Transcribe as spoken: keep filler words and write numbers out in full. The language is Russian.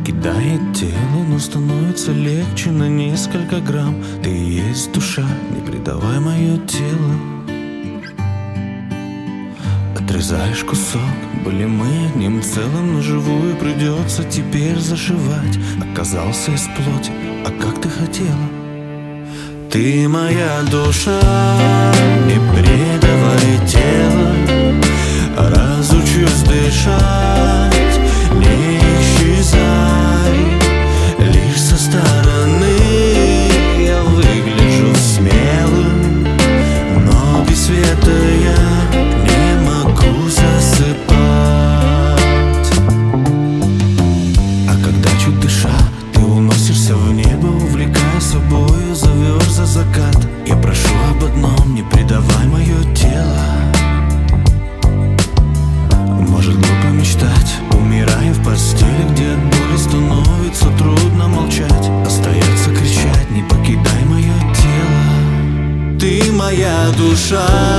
Покидает тело, но становится легче на несколько грамм. Ты и есть душа, не предавай мое тело. Отрезаешь кусок, были мы одним целым, но живую придется теперь зашивать. Оказался из плоти, а как ты хотела. Ты моя душа, не предавай тело. Разучусь дышать, не исчезай. Лишь со стороны я выгляжу смелым, но без света я не могу засыпать. А когда чуть дыша, ты уносишься в небо, увлекая собою, зовешь за закат. Я прошу об одном, не предавай мое тело. Может глупо мечтать, умирая в постели, где от боли становится трудно молчать. Остается кричать, не покидай мое тело. Ты моя душа,